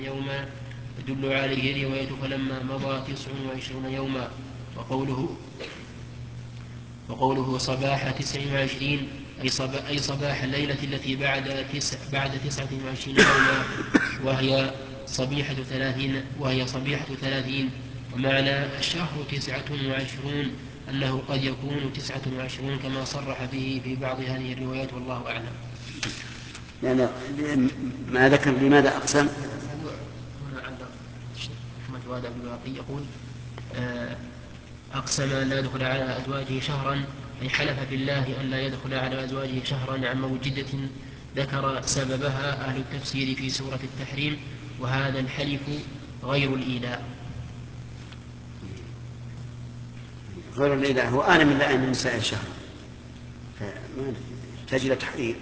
يوما يدل عليه رواية فلما مضى 29 يوما. وقوله صباح 29 أي صباح الليلة التي بعد 29 يوما وهي صبيحة 30. ومعنى الشهر 29 أنه قد يكون 29 كما صرح به في بعض هذه الروايات والله أعلم. ما ذكر لماذا أقسم؟ هنا عند رحمة هذا الباقي يقول أقسم أن لا يدخل على أزواجه شهرا، أي حلف بالله أن لا يدخل على أزواجه شهرا عن موجدة ذكر سببها أهل التفسير في سورة التحريم، وهذا الحلف غير الإيلاء. غير الإيلاء هو آن من لأن النساء شهر تجد تحريم.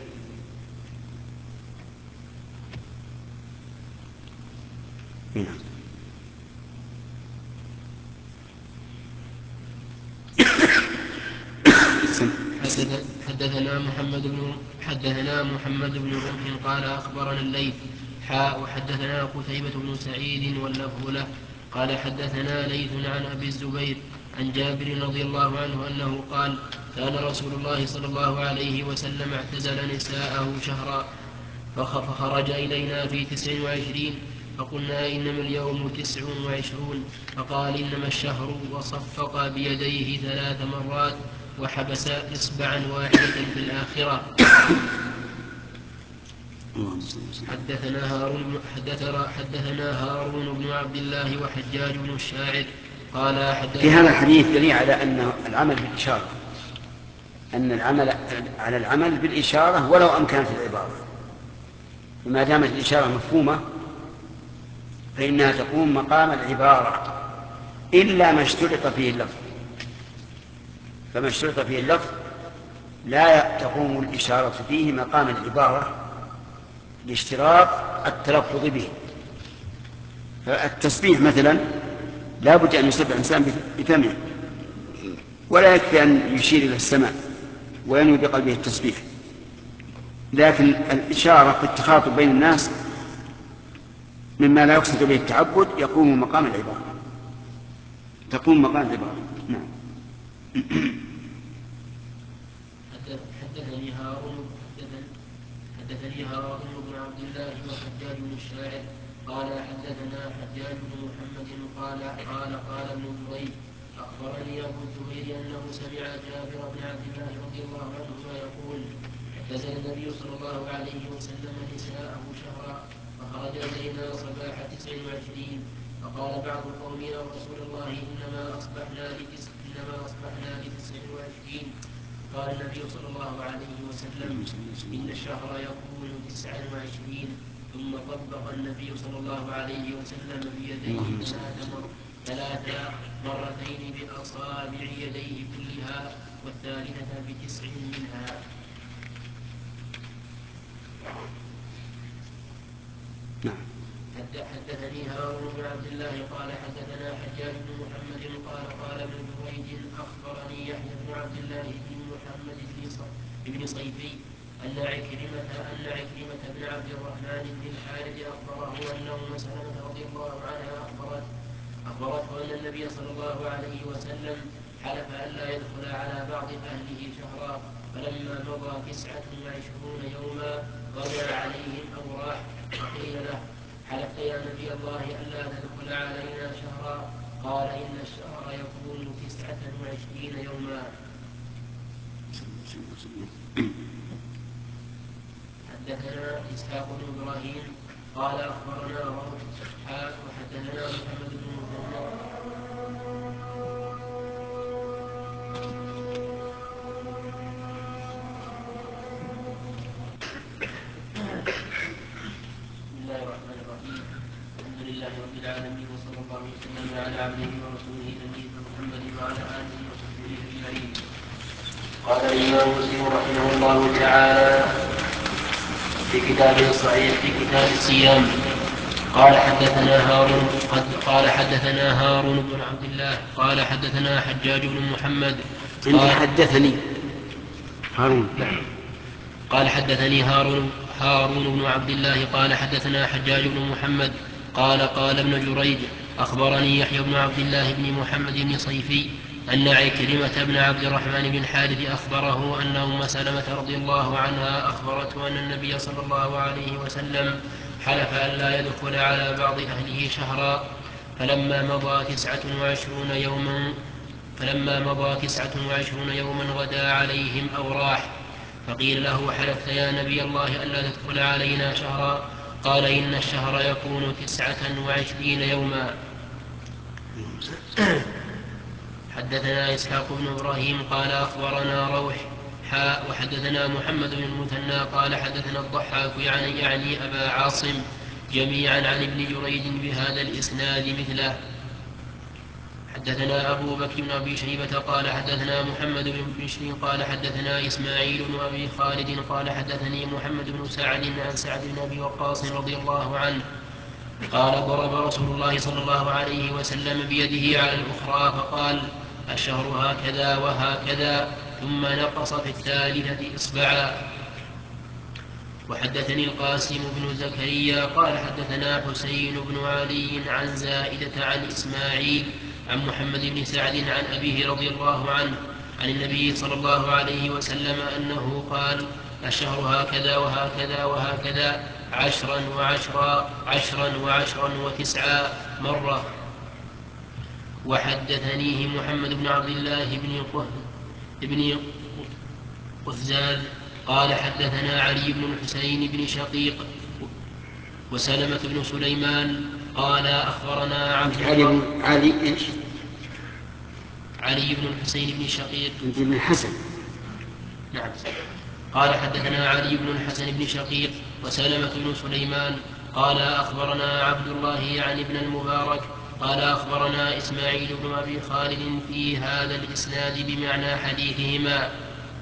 حدثنا محمد بن رمح قال أخبرنا الليث وحدثنا قتيبة بن سعيد واللفظ له قال حدثنا ليث عن أبي الزبير عن جابر رضي الله عنه أنه قال كان رسول الله صلى الله عليه وسلم اعتزل نساءه شهرا فخرج إلينا في 29 فقلنا إنما اليوم 29 فقال إنما الشهر وصفق بيديه 3 مرات وحبس إصبعا واحدة في الآخرة. حدثنا هارون بن عبد الله وحجاج بن الشاعر قال في هذا الحديث دليل على أن العمل بالإشارة، أن العمل على العمل بالإشارة ولو أمكنت العبارة، وما دامت الإشارة مفهومة فإنها تقوم مقام العبارة إلا ما اشترط فيه اللفظ. فما اشترط فيه اللفظ لا تقوم الإشارة فيه مقام العبارة لاشتراط التلفظ به. فالتسبيح مثلا لا بد أن يسبح الإنسان بفمه، ولا يكفي أن يشير إلى السماء وينوي بقلبه التسبيح، لكن الإشارة في التخاطب بين الناس مما لا يقصد به التعبد يقوم مقام العبارة، تقوم مقام العبارة. نعم. حدثني هارون بن عبد الله وحجاج بن الشاعر قال حدثنا حجاج بن محمد قال ابن جريج أخبرني أبو الزبير أنه سمع جابر بن عبد الله رضي الله عنهما يقول اعتزل النبي صلى الله عليه وسلم نساءه شهرا فخرج إلينا صباح 29 فقال بعض القوم يا رسول الله إنما أصبحنا ل 29. قال النبي صلى الله عليه وسلم إن الشهر يكون 29. ثم طبق النبي صلى الله عليه وسلم بيديه 3 مرتين بأصابع يديه كلها والثالثة ب9 منها. حدثني هارون بن عبد الله قال حدثنا حجاج بن محمد قال ابن جريج أخبرني يحيى بن عبد الله بن محمد بن صيفي أن عكرمة بن عبد الرحمن بن الحارث أخبره أنه سلمة رضي الله عنها أخبرته أن النبي صلى الله عليه وسلم حلف أن لا يدخل على بعض أهله شهرا فلما مضى 29 يوما غدا عليهم أو راح فقيل له حلفت يا نبي الله ألا تدخل علينا شهرا؟ قال إن الشهر يكون 29 يوما. حدثنا إسحاق بن إبراهيم قال أخبرنا روح وحدثنا محمد بن مثنى العالمين وصلى الله وسلم على عبده ورسوله نبينا محمد وعلى آله وصحبه أجمعين. قال الإمام مسلم رحمه الله تعالى في كتابه الصحيح في كتاب الصيام قال حدثنا هارون بن عبد الله قال حدثنا حجاج بن محمد قال حدثني هارون بن عبد الله قال حدثنا حجاج بن محمد قال قال ابن جريج أخبرني يحيى بن عبد الله بن محمد بن صيفي أن عكرمة بن عبد الرحمن بن الحارث أخبره أن أم سلمة رضي الله عنها أخبرته أن النبي صلى الله عليه وسلم حلف أن لا يدخل على بعض أهله شهرا فلما مضى 29 يوما غدا عليهم أو راح فقيل له حلفت يا نبي الله ألا تدخل علينا شهرا قال إن الشهر يكون 29 يوما. حدثنا إسحاق بن إبراهيم قال أخبرنا روح وحدثنا محمد بن المثنى قال حدثنا الضحاك يعني أبا عاصم جميعا عن ابن جريج بهذا الإسناد مثله. حدثنا أبو بكر بن أبي شيبة قال حدثنا محمد بن بشر قال حدثنا إسماعيل بن أبي خالد قال حدثني محمد بن سعد عن سعد بن أبي وقاص رضي الله عنه قال ضرب رسول الله صلى الله عليه وسلم بيده على الأخرى فقال الشهر هكذا وهكذا ثم نقص في الثالثة إصبعا. وحدثني القاسم بن زكريا قال حدثنا حسين بن علي عن زائدة عن إسماعيل عن محمد بن سعد عن أبيه رضي الله عنه عن النبي صلى الله عليه وسلم أنه قال الشهر هكذا وهكذا وهكذا 10 و10 و9 مرة. وحدثنيه محمد بن عبد الله بن قثزاز قال حدثنا علي بن الحسين بن شقيق وسلمة بن سليمان قال أخبرنا علي بن الحسين بن شقيق بن الحسن. نعم. قال حدثنا علي بن الحسن بن شقيق وسلمة بن سليمان قال أخبرنا عبد الله يعني ابن المبارك قال أخبرنا إسماعيل بن أبي خالد في هذا الإسناد بمعنى حديثهما.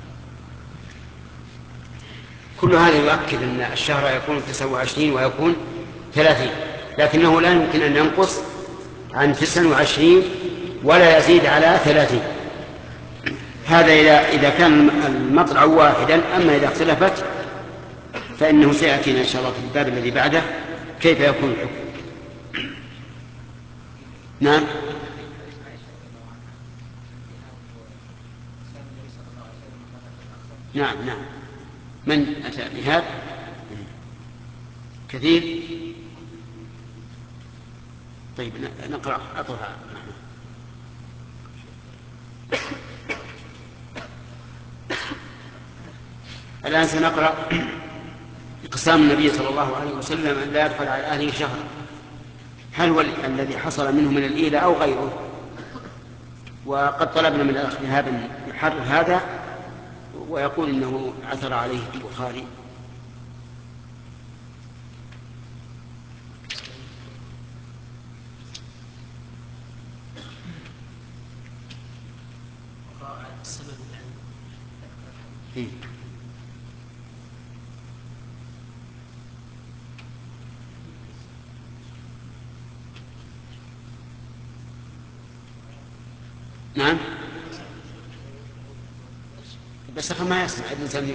كل هذا يؤكد أن الشهر يكون 29 ويكون 30، لكنه لا يمكن أن ينقص عن 29 ولا يزيد على 30. هذا إذا كان المطلع واحدا. أما إذا اختلفت فإنه سيأتينا إن شاء الله في الباب الذي بعده كيف يكون الحكم. نعم. نعم نعم. من أتى بهذا كثير. طيب نقرأ أطرها. الآن سنقرأ اقسام النبي صلى الله عليه وسلم أن لا يدخل على أهله شهر، هل هو الذي حصل منه من الإيلة أو غيره؟ وقد طلبنا من الأخ هذا يحرر هذا ويقول إنه عثر عليه البخاري. نعم. بس ما يسمع الإنسان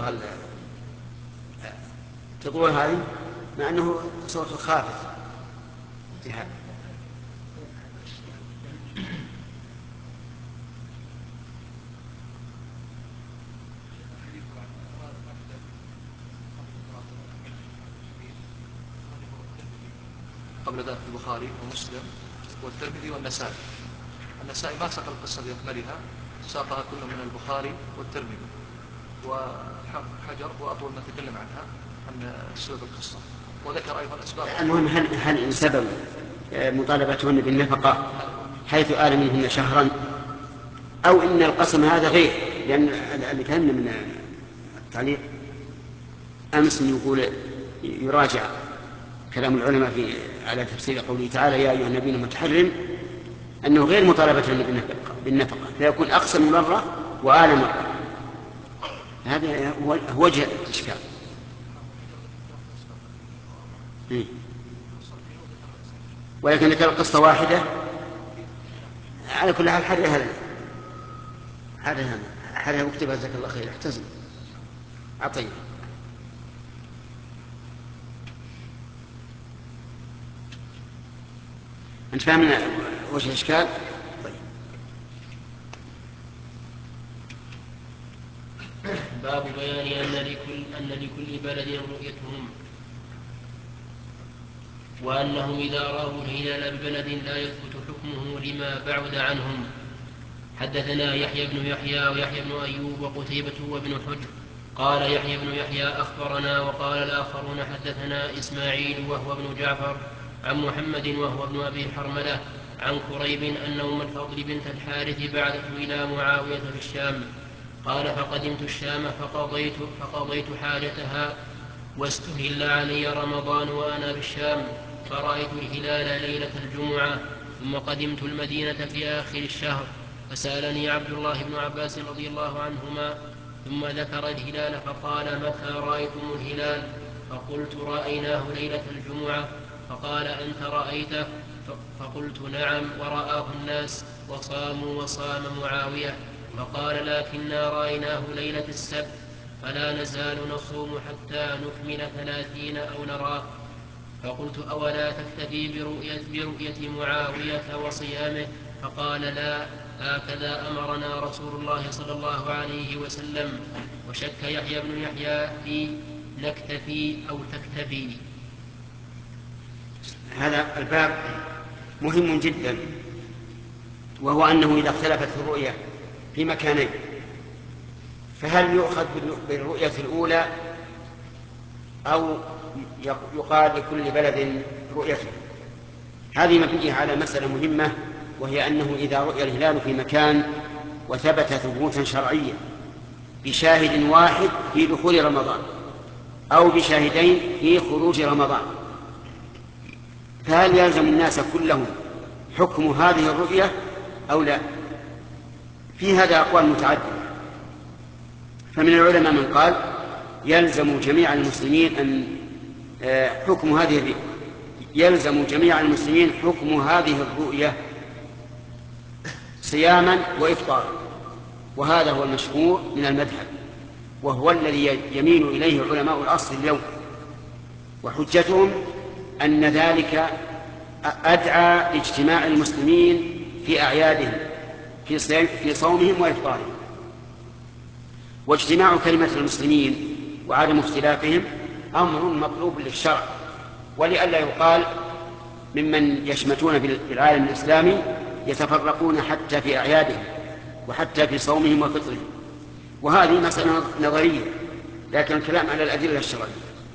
تطور هذه مع أنه صوت خافت انتهاء. قبل ذلك البخاري ومسلم والترمذي والنسائي. النسائي ما ساق القصة بأكملها، ساقها كله من البخاري والترمذي، وحجر وأطول ما تكلم عنها عن سبب القصة، وذكر أيضا أسباب. المهم هل سبب مطالبتهن بالنفقة حيث آل منهن شهرا، أو إن القسم هذا غير؟ لأن اللي فهمنا من التعليق أمس يقول يراجع كلام العلماء على تفسير قوله تعالى يا أيها النبي المتحرم أنه غير مطالبة بالنفقة، فيكون أقسم مرة وآل مرة. هذا هو وجه الإشكال. ولكن إذا كانت القصة واحدة على كل حال حرها واكتبها جزاك الله خير. احتزم عطيه. أنت فاهمنا وش الإشكال؟ طيب. باب بيان أن لكل بلد رؤيتهم، وأنهم إذا رأوا الهلال ببلد لا يثبت حكمه لما بعد عنهم. حدثنا يحيى بن يحيى ويحيى بن أيوب وقتيبة وابن حجر. قال يحيى بن يحيى أخبرنا، وقال الآخرون حدثنا إسماعيل وهو ابن جعفر عن محمد وهو ابن أبي حرملة عن كريب أن أم الفضل بنت الحارث بعثت إلى معاوية في الشام. قال فقدمت الشام فقضيت حاجتها، واستهل علي رمضان وأنا بالشام، فرأيت الهلال ليلة الجمعة. ثم قدمت المدينة في آخر الشهر، فسألني عبد الله بن عباس رضي الله عنهما، ثم ذكر الهلال فقال متى رأيتم الهلال؟ فقلت رأيناه ليلة الجمعة. فقال أنت رأيته؟ فقلت نعم، ورآه الناس وصاموا وصام معاوية. فقال لكننا رأيناه ليلة السبت، فلا نزال نصوم حتى نكمل 30 أو نراه. فقلت أولا تكتفي برؤية معاوية وصيامه؟ فقال لا، هكذا أمرنا رسول الله صلى الله عليه وسلم. وشك يحيى بن يحيى في نكتفي أو تكتفي. هذا الباب مهم جدا، وهو أنه إذا اختلفت الرؤية في مكانين، فهل يؤخذ بالرؤية الأولى أو يقال لكل بلد رؤيته؟ هذه مبنية على مسألة مهمة، وهي أنه إذا رؤي الهلال في مكان وثبت ثبوتا شرعيا بشاهد واحد في دخول رمضان أو بشاهدين في خروج رمضان، فهل يلزم الناس كلهم حكم هذه الرؤية أو لا؟ في هذا أقوال متعددة. فمن العلماء من قال يلزم جميع المسلمين حكم هذه الرؤية صياما وإفطارا، وهذا هو المشهور من المذهب، وهو الذي يميل إليه علماء الأصل اليوم، وحجتهم أن ذلك أدعى لاجتماع المسلمين في أعيادهم في صومهم وإفطارهم. واجتماع كلمة المسلمين وعدم اختلافهم أمر مطلوب للشرع، ولئلا يقال ممن يشمتون بالعالم الإسلامي يتفرقون حتى في أعيادهم وحتى في صومهم وفطرهم، وهذه مسألة نظرية، لكن الكلام على الأدلة الشرعية.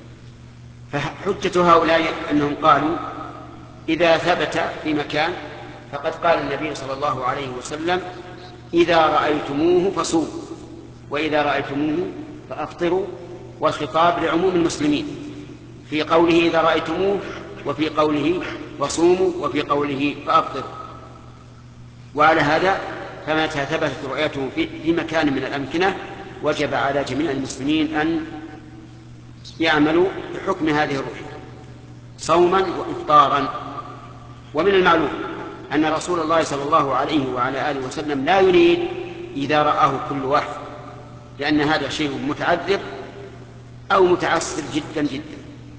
فحجة هؤلاء أنهم قالوا إذا ثبت في مكان، فقد قال النبي صلى الله عليه وسلم إذا رأيتموه فصوموا وإذا رأيتموه فأفطروا، والخطاب لعموم المسلمين في قوله إذا رأيتموه، وفي قوله فصوموا، وفي قوله فأفطروا. وعلى هذا فمتى ثبتت رؤيته في مكان من الأمكنة وجب على جميع المسلمين أن يعملوا بحكم هذه الرؤية صوما وإفطارا. ومن المعلوم أن رسول الله صلى الله عليه وعلى آله وسلم لا يريد إذا رآه كل واحد، لأن هذا شيء متعذر أو متعسر جدا جدا،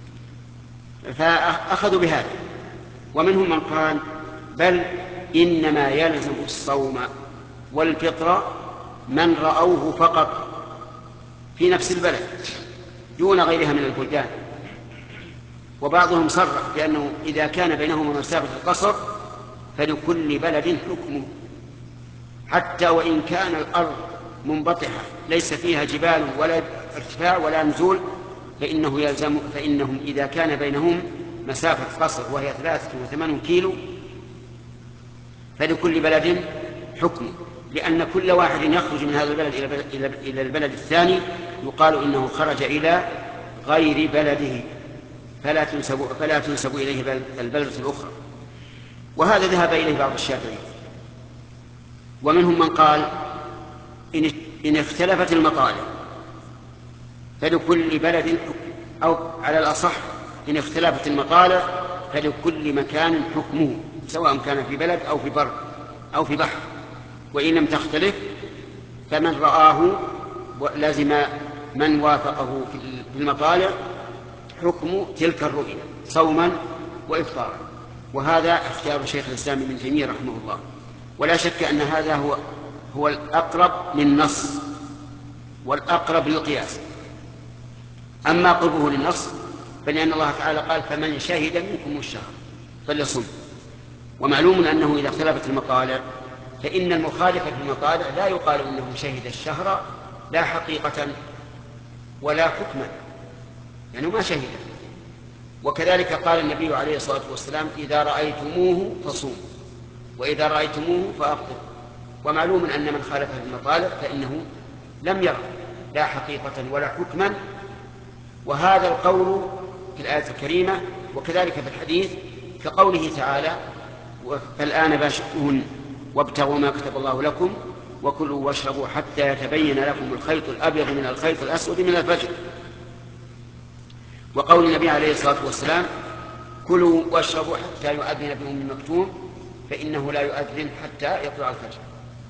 فأخذوا بهذا. ومنهم من قال بل إنما يلزم الصوم والفطر من رأوه فقط في نفس البلد دون غيرها من البلدان. وبعضهم صرح بأنه إذا كان بينهما مسافة القصر فلكل بلد حكمه، حتى وإن كان الأرض منبطحة ليس فيها جبال ولا ارتفاع ولا نزول، فإنهم إذا كان بينهم مسافة قصر وهي 83 كيلو فلكل بلد حكمه، لأن كل واحد يخرج من هذا البلد إلى البلد الثاني يقال إنه خرج إلى غير بلده، فلا تنسب إليه البلدة الأخرى. وهذا ذهب إليه بعض الشافعيين. ومنهم من قال إن اختلفت المطالع فلكل بلد حكم، أو على الأصح إن اختلفت المطالع فلكل مكان حكمه، سواء كان في بلد أو في بر أو في بحر. وإن لم تختلف فمن رآه لازم من وافقه في المطالع حكم تلك الرؤية صوما وإفطارا. وهذا اختيار شيخ الإسلام ابن تيمية رحمه الله. ولا شك أن هذا هو الأقرب للنص والأقرب للقياس. أما قربه للنص فلأن الله تعالى قال فمن شهد منكم الشهر فليصم. ومعلوم أنه إذا اختلفت المطالع فإن المخالف في المطالع لا يقال إنه شهد الشهر لا حقيقة ولا حكما، يعني ما شهد. وكذلك قال النبي عليه الصلاة والسلام إذا رأيتموه فصوموا وإذا رأيتموه فأفطروا. ومعلوم أن من خالف في المطالع فإنه لم يرى لا حقيقة ولا حكما. وهذا القول في الآية الكريمة وكذلك في الحديث كقوله تعالى فالآن باشروهن وابتغوا ما كتب الله لكم وكلوا واشربوا حتى يتبين لكم الخيط الأبيض من الخيط الأسود من الفجر. وقول النبي عليه الصلاة والسلام كلوا واشربوا حتى يؤذن بأم مكتوم فإنه لا يؤذن حتى يطلع الفجر.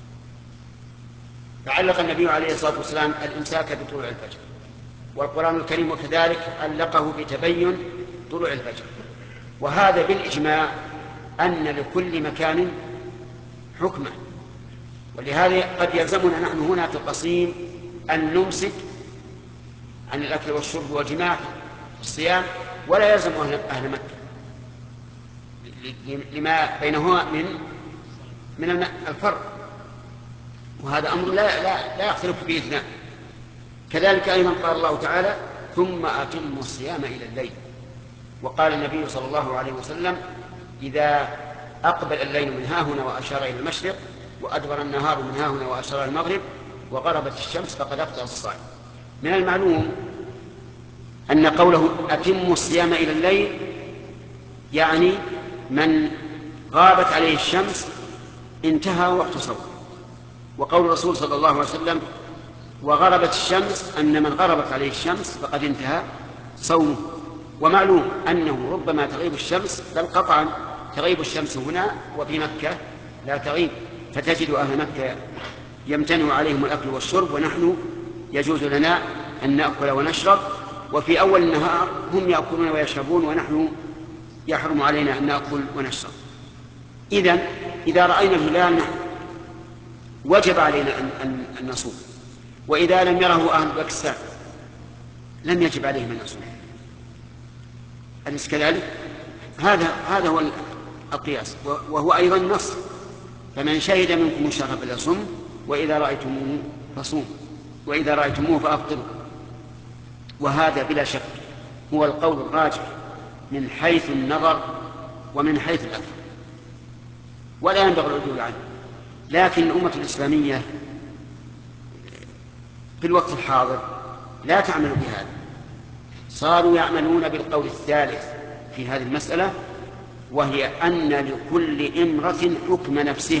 فعلق النبي عليه الصلاة والسلام الإمساك بطلوع الفجر، والقرآن الكريم وكذلك علقه بتبين طلوع الفجر. وهذا بالإجماع أن لكل مكان حكمة. ولهذا قد يلزمنا نحن هنا في القصيم أن نمسك عن الأكل والشرب والجماع في الصيام ولا يلزم أهل مكة لما بينهما من الفرق. وهذا أمر لا يختلف فيه اثنان. كذلك أيضا قال الله تعالى ثم أتموا الصيام إلى الليل. وقال النبي صلى الله عليه وسلم إذا أقبل الليل من هاهنا وأشار إلى المشرق وأدبر النهار من هاهنا وأشار إلى المغرب وغربت الشمس فقد أفطر الصائم. من المعلوم أن قوله أتموا الصيام إلى الليل يعني من غابت عليه الشمس انتهى وقت صومه. وقول الرسول صلى الله عليه وسلم وغربت الشمس أن من غربت عليه الشمس فقد انتهى صومه. ومعلوم أنه ربما تغيب الشمس بل قطعا تغيب الشمس هنا وفي مكة لا تغيب، فتجد أهل مكة يمتنع عليهم الأكل والشرب ونحن يجوز لنا أن نأكل ونشرب، وفي أول النهار هم يأكلون ويشربون ونحن يحرم علينا أن نأكل ونشرب. إذا رأينا الهلال وجب علينا أن نصوم، وإذا لم يره أهل باكستان لم يجب عليهم أن يصوموا. أليس كذلك؟ هذا هو القياس، وهو أيضا نص فمن شهد منكم الشهر فليصم وإذا رأيتموه فصوموا وإذا رأيتموه فأفطروا. وهذا بلا شك هو القول الراجح من حيث النظر ومن حيث الأثر ولا ينبغي العدول عنه. لكن الأمة الإسلامية في الوقت الحاضر لا تعمل بهذا، صاروا يعملون بالقول الثالث في هذه المسألة، وهي أن لكل إمرة حكم نفسها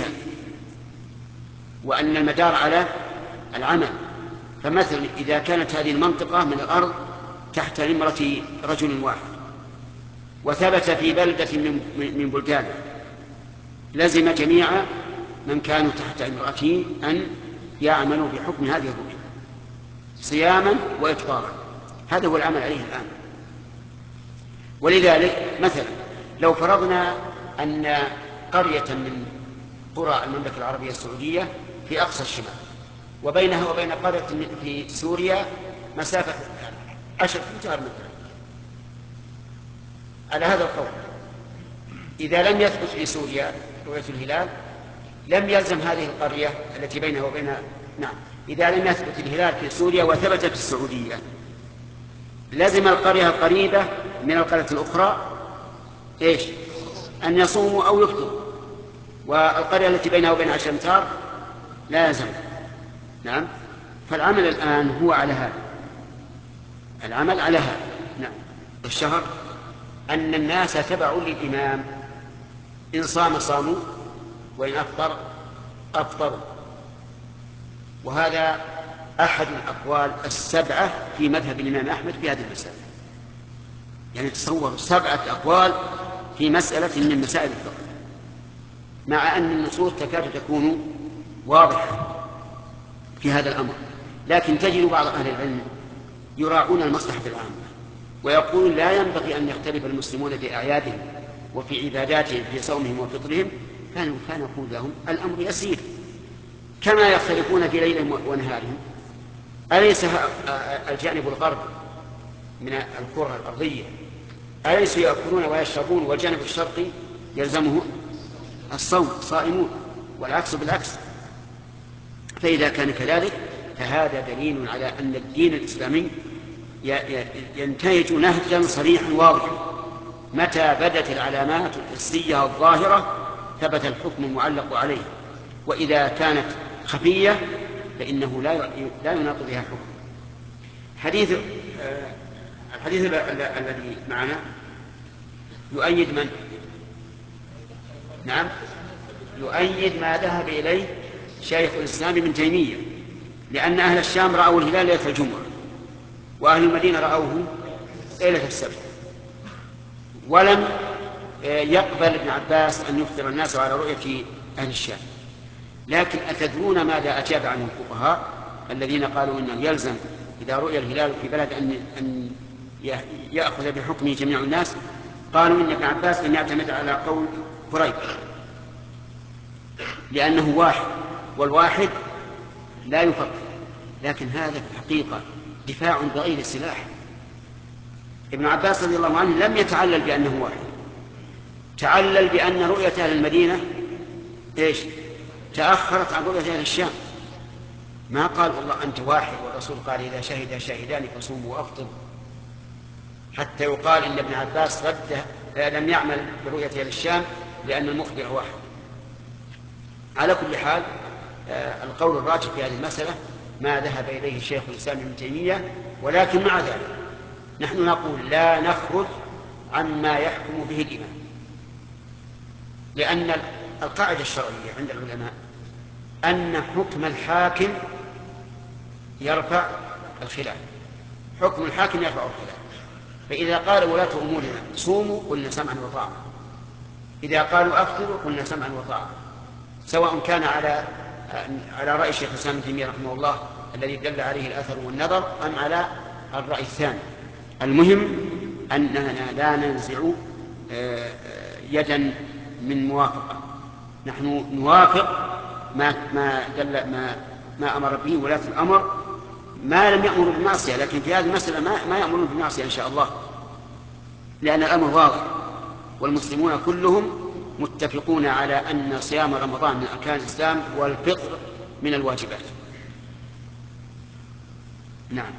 وأن المدار على العمل. فمثلا إذا كانت هذه المنطقة من الأرض تحت إمرة رجل واحد وثبت في بلدة من بلدانه لزم جميع من كانوا تحت إمرته أن يعملوا بحكم هذه الرؤية صياما وإفطارا. هذا هو العمل عليه الآن. ولذلك مثلا لو فرضنا أن قرية من قرى المملكة العربية السعودية في أقصى الشمال وبينها وبين قرية في سوريا مسافة 10 أمتار مثلا، على هذا القول إذا لم يثبت في سوريا رؤية الهلال لم يلزم هذه القرية التي بينها وبين إذا لم يثبت الهلال في سوريا وثبت في السعودية لازم القرية القريبة من القرية الأخرى أن يصوموا أو يفطروا، والقرية التي بينها وبين 10 أمتار لا يلزم. فالعمل الآن هو على هذا، العمل على هذا. الشهر أن الناس تبعوا للإمام، إن صام صاموا وإن أفطر أفطروا. وهذا أحد الأقوال 7 في مذهب الإمام أحمد في هذه المسألة. يعني تصوروا 7 أقوال في مسألة من مسائل الفقه، مع أن النصوص تكاد تكون واضحة في هذا الأمر، لكن تجد بعض أهل العلم يراعون المصلحة العامة ويقولون لا ينبغي أن يختلف المسلمون بأعيادهم وفي عباداتهم في صومهم وفطرهم كان يقول لهم الأمر يسير كما يختلفون في ليلهم ونهارهم. أليس الجانب الغرب من الكرة الأرضية أليسوا يأكلون ويشربون والجانب الشرقي يلزمه الصوم صائمون والعكس بالعكس؟ فإذا كان كذلك فهذا دليل على أن الدين الإسلامي ينتهج نهجا صريحا واضحا. متى بدت العلامات الحسية الظاهرة ثبت الحكم المعلق عليه، وإذا كانت خفية فإنه لا يناط بها حكم. الحديث الذي معنا يؤيد من؟ نعم، يؤيد ما ذهب إليه شيخ الإسلام ابن تيمية، لأن أهل الشام رأوا الهلال ليلة الجمعة وأهل المدينة رأوه ليلة السبت، ولم يقبل ابن عباس أن يخبر الناس على رؤية أهل الشام. لكن أتدرون ماذا أجاب عنه الفقهاء الذين قالوا إنه يلزم إذا رؤي الهلال في بلد أن يأخذ بحكمه جميع الناس؟ قالوا إن ابن عباس لم يعتمد على قول قريب لأنه واحد والواحد لا يفرق. لكن هذا في الحقيقة دفاع بغير سلاح. ابن عباس رضي الله عنه لم يتعلل بأنه واحد، تعلل بأن رؤية أهل المدينة تأخرت عن رؤية أهل الشام. ما قال والله أنت واحد، والرسول قال إذا شهد شاهدان فصوموا وأفطروا، حتى يقال إن ابن عباس لم يعمل برؤية أهل الشام لأن المخبر واحد. على كل حال القول الراجح في هذه المسألة ما ذهب إليه شيخ الإسلام ابن تيمية، ولكن مع ذلك نحن نقول لا نخرج عما يحكم به الإمام، لأن القاعدة الشرعية عند العلماء أن حكم الحاكم يرفع الخلاف. حكم الحاكم يرفع الخلاف. فإذا قال ولاة أمورنا صوموا قلنا سمعا وطاعة، إذا قالوا أفطروا قلنا سمعا وطاعة، سواء كان على رأي شيخ الإسلام ابن تيمية رحمه الله الذي دل عليه الأثر والنظر أم على الرأي الثاني. المهم أننا لا ننزع يدا من موافقة، نحن نوافق ما أمر به ولاة الأمر ما لم يأمروا بالمعصية. لكن في هذه المسألة ما يأمرون بالمعصية إن شاء الله، لأن الأمر واضح والمسلمون كلهم متفقون على أن صيام رمضان من أركان الإسلام والفطر من الواجبات. نعم.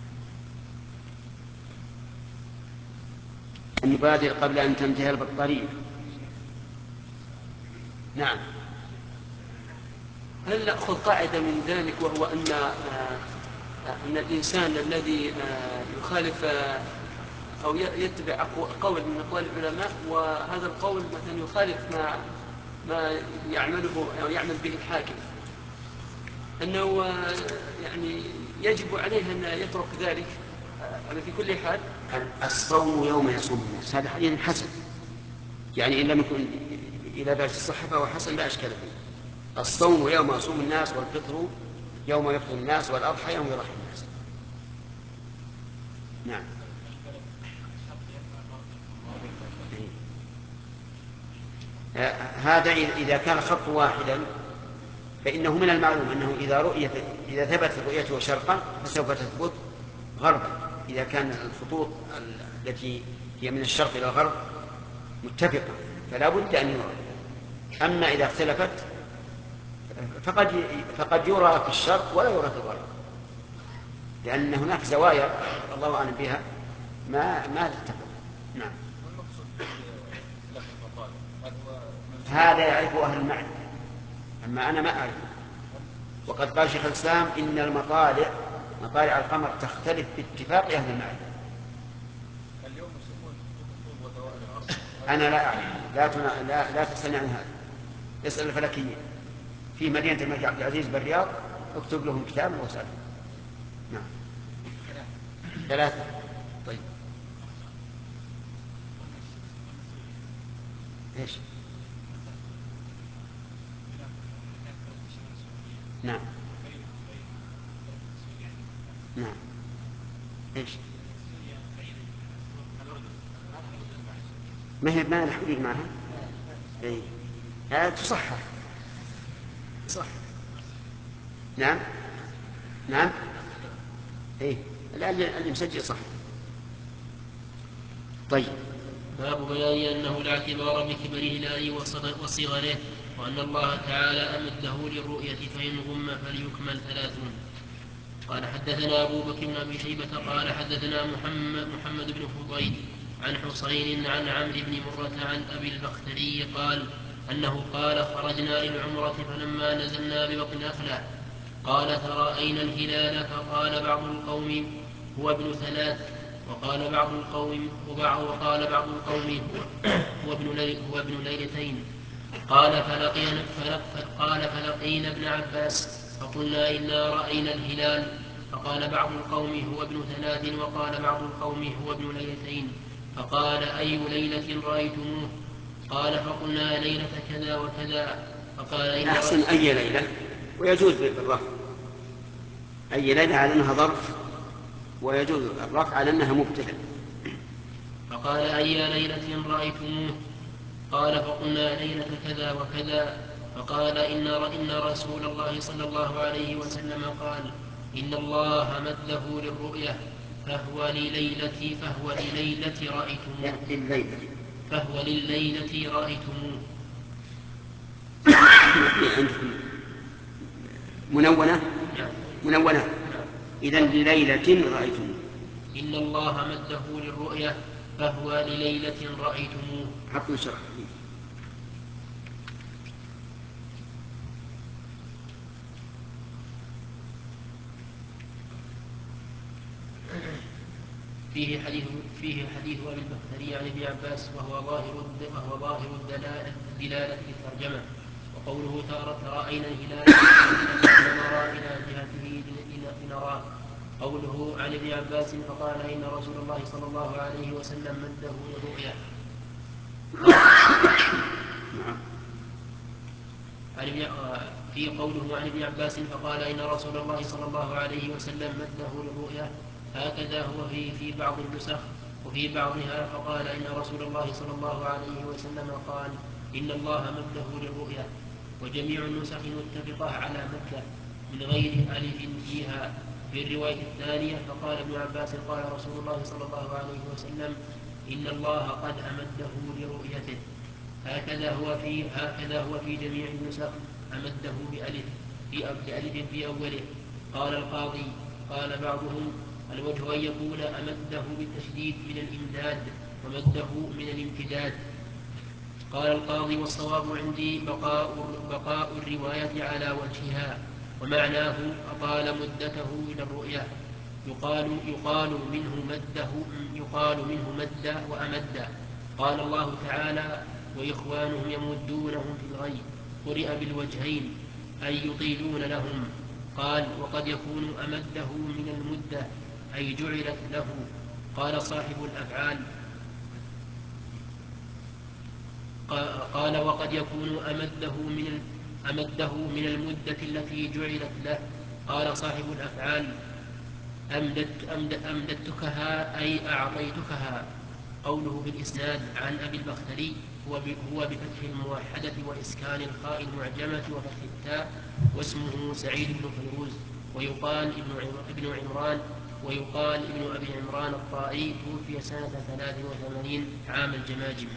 نبادر قبل أن تنتهي البطارية. نعم. هل نأخذ قاعدة من ذلك، وهو أن الإنسان الذي يخالف أو يتبع قول من أقوال العلماء، وهذا القول مثلا يخالف ما يعمله أو يعمل به الحاكم، أنه يعني يجب عليه أن يترك ذلك في كل حال؟ الصوم يوم يصوم الناس هذا حديث حسن، يعني إن لم يكن إلى باب الصحة فهو حسن لا أشكال فيه. الصوم يوم يصوم الناس، والفطر يوم يفطر الناس، والأضحى يوم يضحي الناس. نعم. هذا إذا كان خط واحدا فإنه من المعلوم أنه إذا ثبتت رؤيته شرقا فسوف تثبت غربا، إذا كان الخطوط التي هي من الشرق إلى الغرب متفقة فلا بد أن يرى. أما إذا اختلفت فقد يرى في الشرق ولا يرى في الغرب، لأن هناك زوايا الله أعلم بها ما تتفق. نعم. هذا يعرف أهل المعنى، أما أنا ما أعرف. وقد قال شيخ الإسلام إن مطالع القمر تختلف باتفاق أهل المعنى. أنا لا أعرف، لا تسألني عن هذا، اسأل الفلكيين في مدينة الملك عبد العزيز بالرياض، اكتب لهم كتابا واسألهم. نعم. 3. طيب ايش؟ نعم. نعم. ايش؟ ما له حدود معها. إيه. هذا تصحح صح. نعم نعم إيه اللي مسجل صح. طيب. باب بيان أنه لا اعتبار بكبر هلاله وصغره، وأن الله تعالى أمده للرؤية فإن غم فليكمل 30. قال حدثنا أبو بكر بن أبي شيبة قال حدثنا محمد بن فضيل عن حسين عن عمرو بن مرة عن أبي البختري قال أنه قال خرجنا للعمرة فلما نزلنا ببطن أخلة قال ترأينا الهلال فقال بعض القوم هو ابن 3 وقال بعض القوم هو ابن ليلتين. قال فلقينا ابن عباس فقلنا إنا رأينا الهلال فقال بعض القوم هو ابن 3 وقال بعض القوم هو ابن ليلتين. فقال أي ليلة رأيتموه؟ قال فقلنا ليلة كذا وكذا. فقال إن أحسن أي ليلة ويجوز بالرفع. أي ليلة على أنها ظرف ويجوز الرفع على أنها مبتدأ. فقال أي ليلة رأيتموه؟ قال فقلنا ليلة كذا وكذا. فقال إن رسول الله صلى الله عليه وسلم قال إن الله مده للرؤية فهو لليلة رأيتموه. عندكم منونة إذن لليلة رأيتموه. إن الله مده للرؤية فهو لليلة رأيتموه. حق شرح. فيه حديث أبي البختري عن ابن عباس وهو ظاهر الدلالة للترجمة. وقوله ترأينا الهلال نرى إلى جهته لنراه. قوله عن ابن عباس فقال إن رسول الله صلى الله عليه وسلم مده للرؤيا. في قوله عن ابن عباس فقال إن رسول الله صلى الله عليه وسلم مده للرؤيا هكذا هو في بعض النسخ. وفي بعضها فقال إن رسول الله صلى الله عليه وسلم قال إن الله مده للرؤيا. وجميع النسخ متفقة على مده من غير ألف فيها. في الرواية الثانية فقال ابن عباس قال رسول الله صلى الله عليه وسلم إن الله قد أمده لرؤيته. هكذا هو في جميع النسخ أمده بألف في أوله. قال القاضي قال بعضهم الوجه أن يقول أمده بالتشديد من الإمداد ومده من الامتداد. قال القاضي والصواب عندي بقاء الرواية على وجهها ومعناه أطال مدته إلى الرؤية. يقال منه مد وأمد. قال الله تعالى وإخوانهم يمدونهم في الغي. قرئ بالوجهين أي يطيلون لهم. قال وقد يكون أمده من المدة أي جعلت له. قال صاحب الأفعال قال وقد يكون أمده من المدة التي جعلت له. قال صاحب الأفعال أمددتكها أي أعطيتكها. قوله في الإسناد عن أبي البختري هو بفتح الموحدة وإسكان الخاء المعجمة وفتح التاء واسمه سعيد بن فيروز ويقال ابن عمران ويقال ابن أبي عمران الطائي توفي سنة 83 عام الجماجم.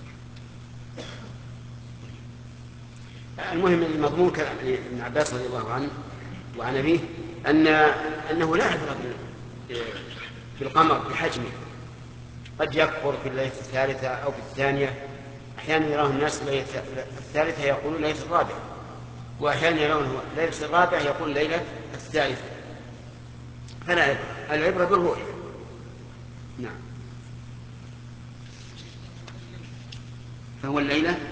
المهم المضمون كلام ابن عباس رضي الله عنه وعن أبيه أنه لا عبرة بالقمر بحجمه. قد يكبر في الليلة الثالثة أو في الثانية. أحيانا يراه الناس الليلة الثالثة يقولون ليلة الرابعة، وأحيانا يرونه ليلة الرابعة يقول ليلة الثالثة. فلا عبرة، العبرة بالرؤية. نعم. فهو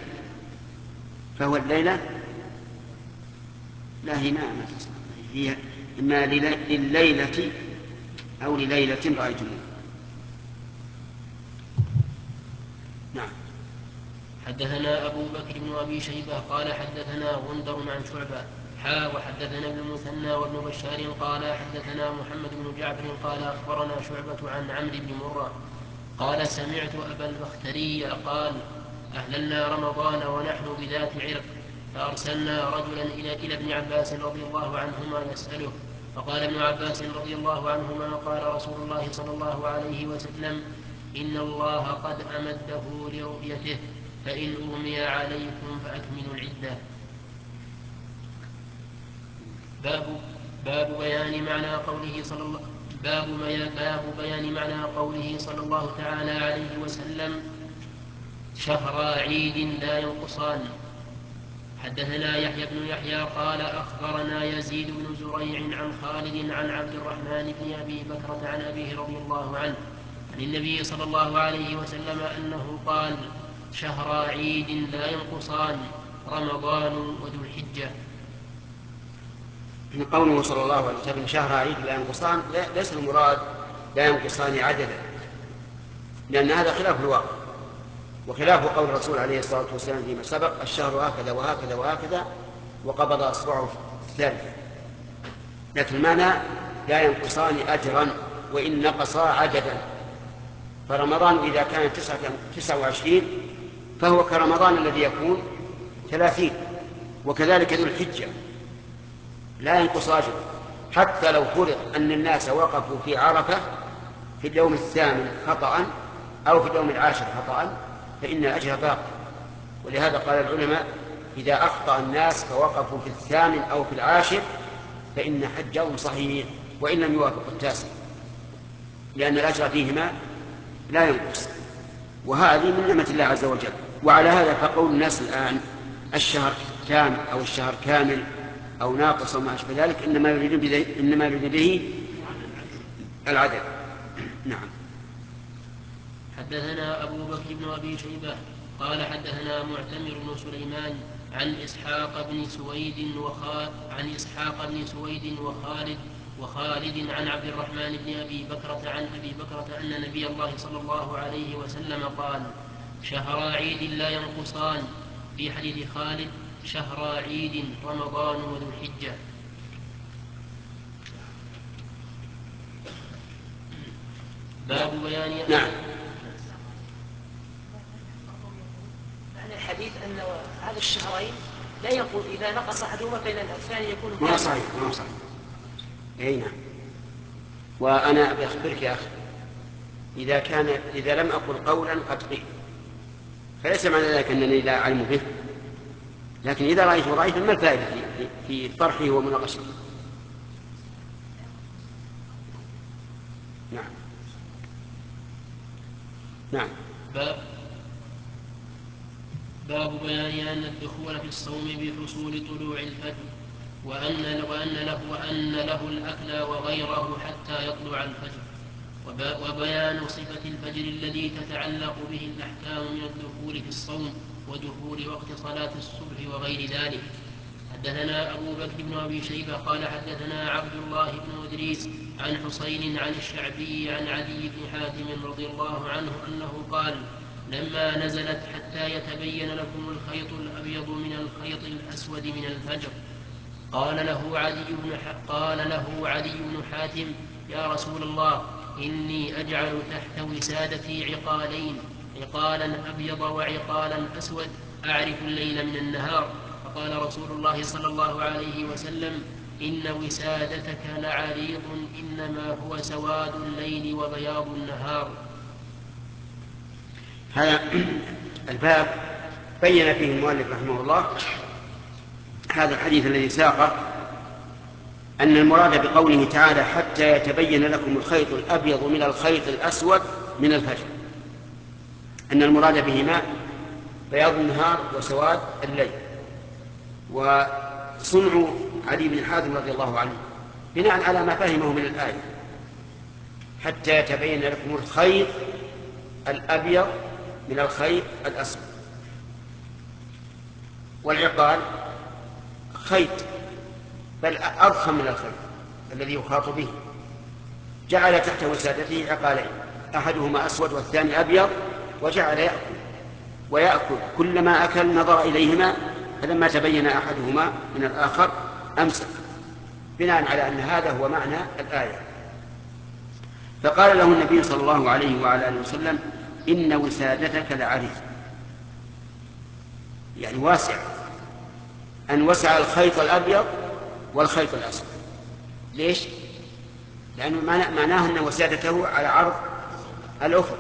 الليلة لا هي ما هي إما لليلة أو لليلة رأيتموه. نعم. حدثنا أبو بكر بن أبي شيبة قال حدثنا غندر عن شعبة وحدثنا ابن المثنى وابن بشار قال حدثنا محمد بن جعفر قال أخبرنا شعبة عن عمرو بن مرة قال سمعت أبا البختري قال أهللنا رمضان ونحن بذات عرق فأرسلنا رجلا إلى ابن عباس رضي الله عنهما يسأله فقال ابن عباس رضي الله عنهما قال رسول الله صلى الله عليه وسلم إن الله قد أمده لرؤيته فإن أغمي عليكم فأكملوا العدة. باب بيان معنى قوله صلى الله تعالى عليه وسلم شهر عيد لا ينقصان. حدثنا يحيى بن يحيى قال أخبرنا يزيد بن زريع عن خالد عن عبد الرحمن بن أبي بكرة عن أبيه رضي الله عنه عن النبي صلى الله عليه وسلم أنه قال شهر عيد لا ينقصان رمضان وذو الحجة. من قوله صلى الله عليه وسلم شهر عيد لا ينقصان ليس المراد لا ينقصان عددا، لأن هذا خلاف الواقع وخلاف قول الرسول عليه الصلاة والسلام فيما سبق الشهر هكذا وهكذا وهكذا وقبض أصبعه الثالثة، لكن المعنى لا ينقصان أجرا وإن نقصا عددا. فرمضان إذا كان 29 فهو كرمضان الذي يكون 30، وكذلك ذو الحجة لا ينقص أجر حتى لو فرض أن الناس وقفوا في عرفة في اليوم الثامن خطأ أو في اليوم العاشر خطأ فإن الأجر باق. ولهذا قال العلماء إذا أخطأ الناس فوقفوا في الثامن أو في العاشر فإن حجهم صحيح وإن لم يوافقوا التاسع، لأن الأجر فيهما لا ينقص، وهذه من نعمة الله عز وجل. وعلى هذا فقول الناس الآن الشهر تام أو الشهر كامل أو ناقص وما أشبه ذلك إنما يريد به العدد. نعم. حدثنا أبو بكر بن أبي شيبة قال حدثنا معتمر بن سليمان عن إسحاق بن سويد وخالد عن عبد الرحمن بن أبي بكرة أن نبي الله صلى الله عليه وسلم قال شهر عيد لا ينقصان. في حديث خالد شهر عيد رمضان وذو الحجة. باب بيان نعم. معنى الحديث أن هذا الشهرين لا يقول إذا نقص أحدهما فإن الثاني يكون ما صحيح. أي نعم. وأنا بأخبرك يا أخي إذا لم أقل قولا قد قيل فليس معنى ذلك أنني لا أعلم به، لكن إذا رأيت ما الفائدة في طرحه ومناقشته. نعم. باب بيان أن الدخول في الصوم بحصول طلوع الفجر وأن له الأكل وغيره حتى يطلع الفجر، وبيان صفة الفجر الذي تتعلق به الأحكام من الدخول في الصوم ودخول وقت صلاة الصبح وغير ذلك. حدثنا أبو بكر بن أبي شيبة قال حدثنا عبد الله بن إدريس عن حسين عن الشعبي عن علي بن حاتم رضي الله عنه أنه قال لما نزلت حتى يتبين لكم الخيط الأبيض من الخيط الأسود من الفجر قال له علي بن حاتم يا رسول الله إني أجعل تحت وسادتي عقالين، عقالا أبيض وعقالا أسود أعرف الليل من النهار. فقال رسول الله صلى الله عليه وسلم إن وسادتك لعريض إنما هو سواد الليل وبياض النهار. هذا الباب بين فيه المؤلف رحمه الله هذا الحديث الذي ساقه أن المراد بقوله تعالى حتى يتبين لكم الخيط الأبيض من الخيط الأسود من الفجر أن المراد بهما بياض النهار وسواد الليل. وصنع علي بن حاتم رضي الله عنه بناء على ما فهمه من الآية حتى يتبين لكم الخيط الأبيض من الخيط الأسود. والعقال خيط بل أضخم من الخيط الذي يخاط به، جعل تحت وسادته عقالين أحدهما أسود والثاني أبيض وجعل يأكل كلما أكل نظر إليهما فلما تبين أحدهما من الآخر أمسك، بناء على أن هذا هو معنى الآية. فقال له النبي صلى الله عليه وعلى آله وسلم: إن وسادتك لعريض، يعني واسع، أن وسع الخيط الأبيض والخيط الأسود. ليش؟ لأنه معناه أن وسادته على عرض الأفق.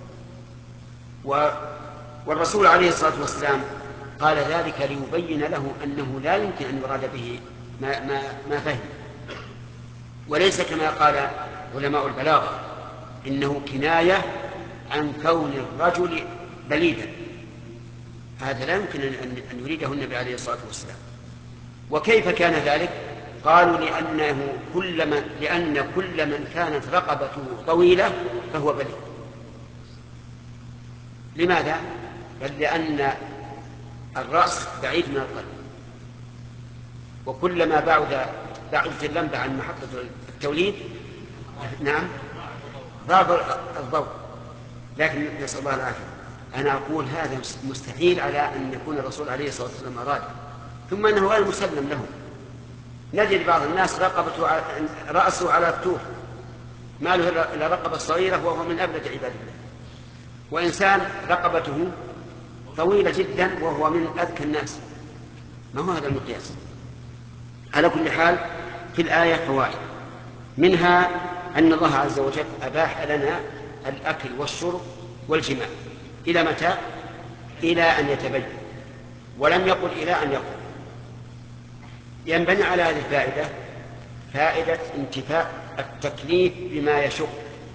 والرسول عليه الصلاة والسلام قال ذلك ليبين له أنه لا يمكن أن يراد به ما فهم، وليس كما قال علماء البلاغة إنه كناية عن كون الرجل بليدا. هذا لا يمكن أن يريده النبي عليه الصلاة والسلام. وكيف كان ذلك؟ قالوا لأن كل من كانت رقبته طويلة فهو بليد. لماذا؟ بل لأن الرأس بعيد من القلب، وكلما بعدت اللمبة عن محطة التوليد نعم ضعف الضوء. لكن نسأل الله العافية. أنا أقول هذا مستحيل على أن يكون الرسول عليه الصلاة والسلام أراد، ثم أنه غير مسلم له. نجد بعض الناس رأسه على الفتوح، ما له إلا رقبة صغيرة وهو من أبلد عباد الله، وإنسان رقبته طويلة جدا وهو من أذكى الناس. ما هو هذا المقياس؟ على كل حال في الآية فوائد، منها أن الله عز وجل أباح لنا الأكل والشرب والجماع. إلى متى؟ إلى أن يتبين، ولم يقل إلى أن يقل. ينبني على هذه الفائدة فائدة انتفاء التكليف بما يشق،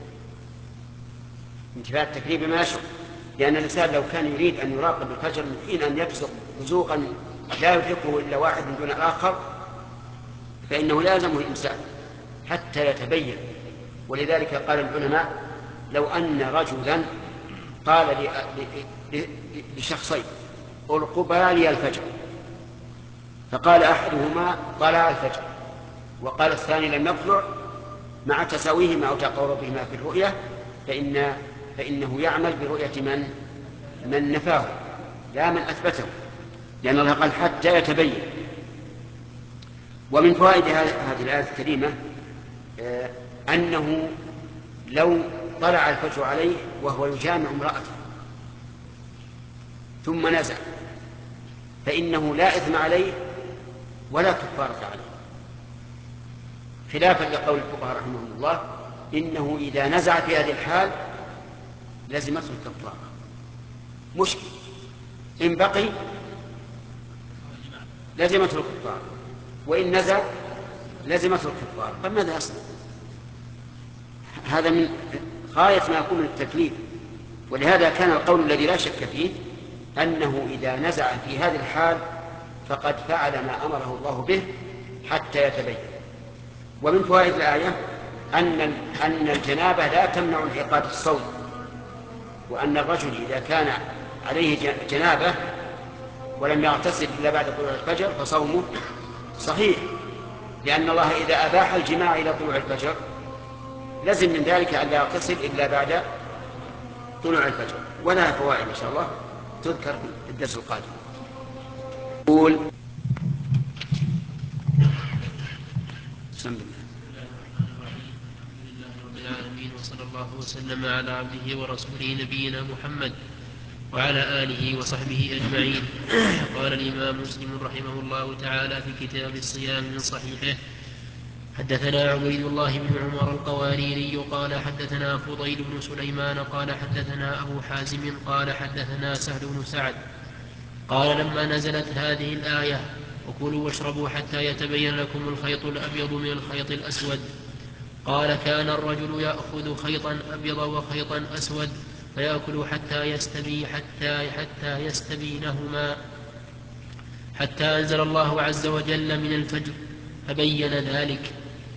انتفاء التكليف بما يشق، لأن الإنسان لو كان يريد أن يراقب الفجر من حين أن يبزغ بزوغا لا يدركه إلا واحد من دون الآخر فإنه لازمه الإمساك حتى يتبين. ولذلك قال العلماء: لو أن رجلا قال لشخصين: ارقبا لي الفجر، فقال أحدهما: طلع الفجر، وقال الثاني: لم يطلع، مع تساويهما أو تقاربهما في الرؤية، فإنه يعمل برؤية من نفاه لا من أثبته، لأن الله قال حتى يتبين. ومن فوائد هذه الآية الكريمة أنه لو طلع الفجر عليه وهو يجامع امرأته ثم نزع فإنه لا إثم عليه ولا كفارة عليه، خلافا لقول الفقهاء رحمهم الله إنه إذا نزع في هذه الحال لزمته الكفارة. مشكل، إن بقي لزمته الكفارة، وإن نزع لزمته الكفارة. فماذا يصنع؟ هذا من غاية ما يكون التكليف. ولهذا كان القول الذي لا شك فيه أنه إذا نزع في هذه الحال فقد فعل ما أمره الله به حتى يتبين. ومن فوائد الآية أن الجنابة لا تمنع انعقاد الصوم، وأن الرجل إذا كان عليه جنابة ولم يغتسل إلا بعد طلوع الفجر فصومه صحيح، لأن الله إذا أباح الجماع إلى طلوع الفجر لازم من ذلك أن لا يغتسل إلا بعد طلوع الفجر. ولها فوائد إن شاء الله تذكر في الدرس القادم. قول بسم الله. الحمد لله رب العالمين، وصلى الله وسلم على عبده ورسوله نبينا محمد وعلى آله وصحبه أجمعين. قال الإمام مسلم رحمه الله تعالى في كتاب الصيام من صحيحه: حدثنا عبيد الله بن عمر القواريري قال حدثنا فضيل بن سليمان قال حدثنا أبو حازم قال حدثنا سهل بن سعد قال: لما نزلت هذه الآية: وكلوا واشربوا حتى يتبين لكم الخيط الأبيض من الخيط الأسود، قال: كان الرجل يأخذ خيطا أبيض وخيطا أسود فيأكل حتى يستبينهما، حتى أنزل الله عز وجل من الفجر فبين ذلك.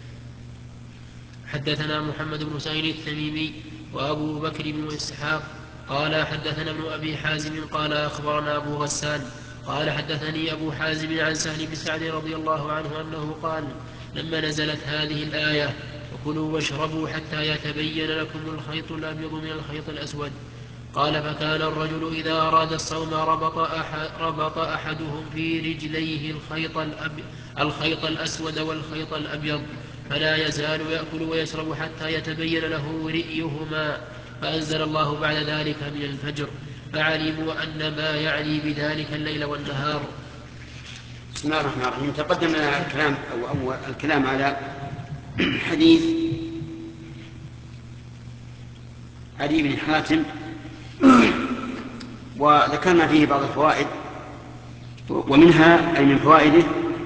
حدثنا محمد بن سعيد التميمي وأبو بكر بن إسحاق قال حدثنا ابن أبي حازم قال أخبرنا أبو غسان قال حدثني أبو حازم عن سهل بن سعد رضي الله عنه أنه قال: لما نزلت هذه الآية: وكلوا واشربوا حتى يتبين لكم الخيط الأبيض من الخيط الأسود، قال: فكان الرجل إذا أراد الصوم ربط أحدهم في رجليه الخيط الأسود والخيط الأبيض، فلا يزال يأكل ويشرب حتى يتبين له رئيهما. فأنزل الله بعد ذلك من الفجر، فعلموا أن ما يعني بذلك الليل والنهار. بسم الله الرحمن الرحيم. تقدم لنا الكلام على حديث عدي بن حاتم، وذكرنا فيه بعض الفوائد، ومنها أي من فوائده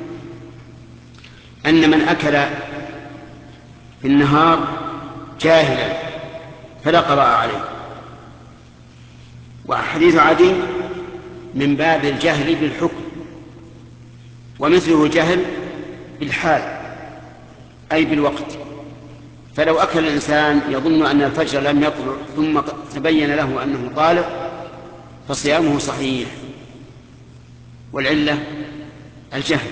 أن من أكل في النهار جاهلا فلا قضاء عليه. وحديث عدي من باب الجهل بالحكم، ومثله الجهل بالحال أي بالوقت. فلو أكل الإنسان يظن أن الفجر لم يطلع ثم تبين له أنه طالع فصيامه صحيح، والعلة الجهل.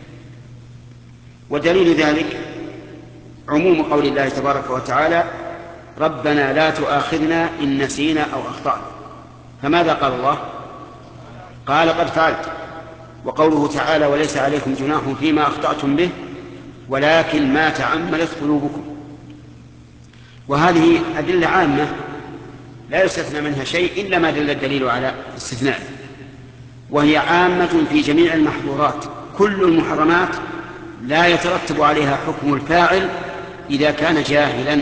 ودليل ذلك عموم قول الله تبارك وتعالى: ربنا لا تؤاخذنا إن نسينا أو أخطأنا. فماذا قال الله؟ قال: قد فعلت. وقوله تعالى: وليس عليكم جناح فيما أخطأتم به ولكن ما تعمدت قلوبكم. وهذه أدلة عامة لا يستثنى منها شيء إلا ما دل الدليل على استثناء، وهي عامة في جميع المحظورات. كل المحرمات لا يترتب عليها حكم الفاعل إذا كان جاهلا،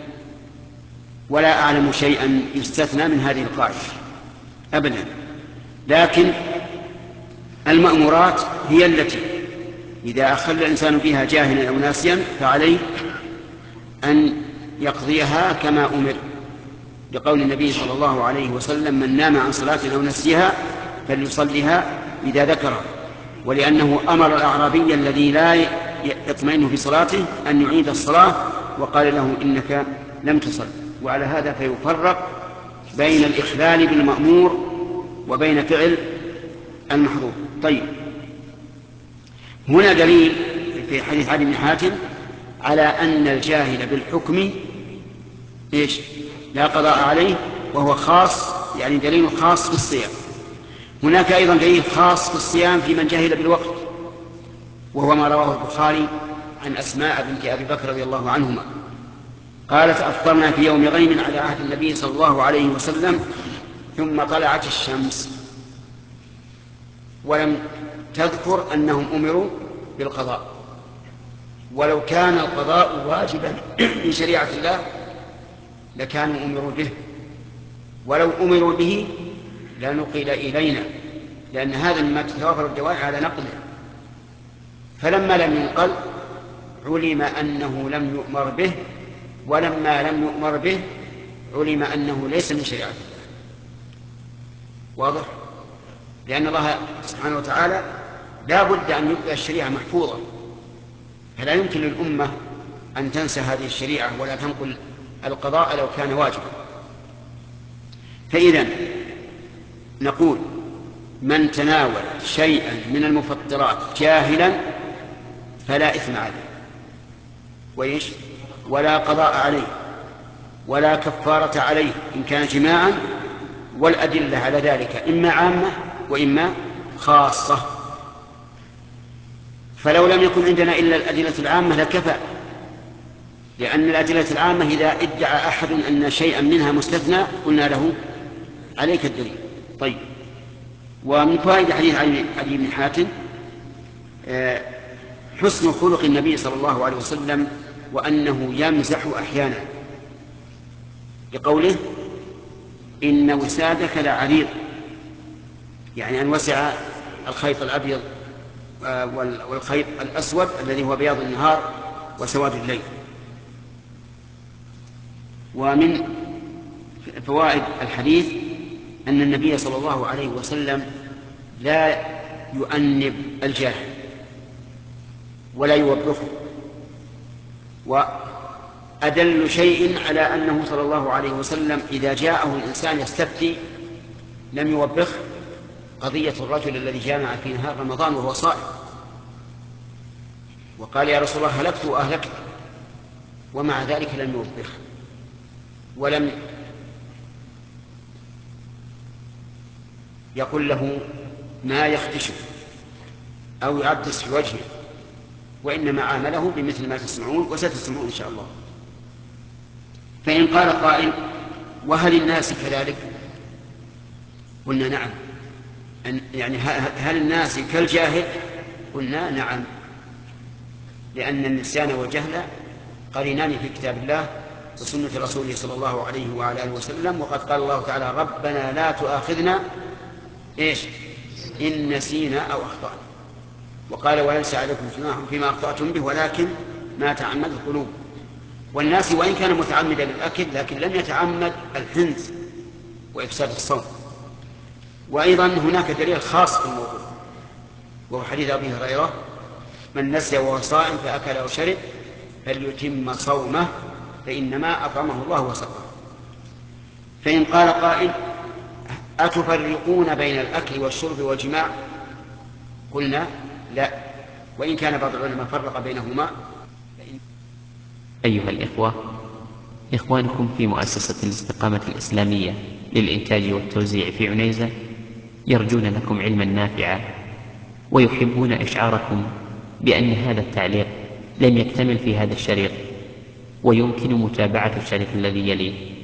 ولا أعلم شيئا يستثنى من هذه القاعدة أبدا. لكن المأمورات هي التي إذا أخل الإنسان بها جاهلا أو ناسيا فعليه أن يقضيها كما أمر، لقول النبي صلى الله عليه وسلم: من نام عن صلاة أو نسيها فليصلها إذا ذكرها. ولأنه أمر الأعرابي الذي لا يطمئن في صلاته أن يعيد الصلاة وقال له: إنك لم تصل. وعلى هذا فيفرق بين الإخلال بالمأمور وبين فعل المحظور. طيب، هنا دليل في حديث عدي بن حاتم على أن الجاهل بالحكم لا قضاء عليه، وهو خاص، يعني دليل خاص في الصيام. هناك أيضا دليل خاص في الصيام في من جهل بالوقت، وهو ما رواه البخاري عن أسماء بنت أبي بكر رضي الله عنهما قالت: أفطرنا في يوم غيم على عهد النبي صلى الله عليه وسلم ثم طلعت الشمس، ولم تذكر أنهم أمروا بالقضاء. ولو كان القضاء واجبا من شريعة الله لكانوا أمروا به، ولو أمروا به لنقل إلينا، لأن هذا مما تتوافر الدواعي على نقله. فلما لم ينقل علم أنه لم يؤمر به، ولما لم يؤمر به علم أنه ليس من شريعة الله. واضح؟ لأن الله سبحانه وتعالى لا بد أن يبقى الشريعة محفوظة، فلا يمكن للأمة أن تنسى هذه الشريعة ولا تنقل القضاء لو كان واجبا. فإذا نقول: من تناول شيئا من المفطرات جاهلا فلا إثم عليه، ولا قضاء عليه، ولا كفارة عليه إن كان جماعا. والأدلة على ذلك إما عامة وإما خاصة. فلو لم يكن عندنا إلا الأدلة العامة لكفى، لأن الأدلة العامة إذا ادعى أحد أن شيئا منها مستثنى قلنا له: عليك الدليل. طيب، ومن فوائد حديث عدي بن حاتم حسن خلق النبي صلى الله عليه وسلم، وأنه يمزح أحيانا، لقوله: إن وسادك لعريض، يعني أن وسع الخيط الأبيض والخيط الأسود الذي هو بياض النهار وسواد الليل. ومن فوائد الحديث أن النبي صلى الله عليه وسلم لا يؤنب الجاهل ولا يوبخه. وأدل شيء على أنه صلى الله عليه وسلم إذا جاءه الإنسان يستفتي لم يوبخه قضية الرجل الذي جامع في نهار رمضان وهو صائم وقال: يا رسول الله هلكت وأهلكت، ومع ذلك لم يوبخه ولم يقول له ما يخدشه أو يعبس في وجهه، وإنما عامله بمثل ما تسمعون وستسمعون إن شاء الله. فإن قال قائل: وهل الناس كذلك؟ قلنا نعم. يعني هل الناس كالجاهل؟ قلنا نعم، لأن النسيان والجهل قرينان في كتاب الله وسنة رسوله صلى الله عليه وعلى آله وسلم. وقد قال الله تعالى: ربنا لا تؤاخذنا إن نسينا أو أخطأنا. وقال: وليس عليكم جناح فيما أخطأتم به ولكن ما تعمد القلوب. والناس وإن كان متعمدا للأكل لكن لم يتعمد الحنث وإفساد الصوم. وأيضا هناك دليل خاص في الموضوع، وهو حديث أبي هريرة: من نسي وهو صائم فأكل أو شرب فليتم صومه فإنما أطعمه الله وسقاه. فإن قال قائل: أتفرقون بين الأكل والشرب والجماع؟ قلنا لا، وإن كان بعض العلماء فرق بينهما. أيها الإخوة، إخوانكم في مؤسسة الاستقامة الإسلامية للإنتاج والتوزيع في عنيزة يرجون لكم علما نافعا، ويحبون إشعاركم بأن هذا التعليق لم يكتمل في هذا الشريط، ويمكن متابعة الشريط الذي يليه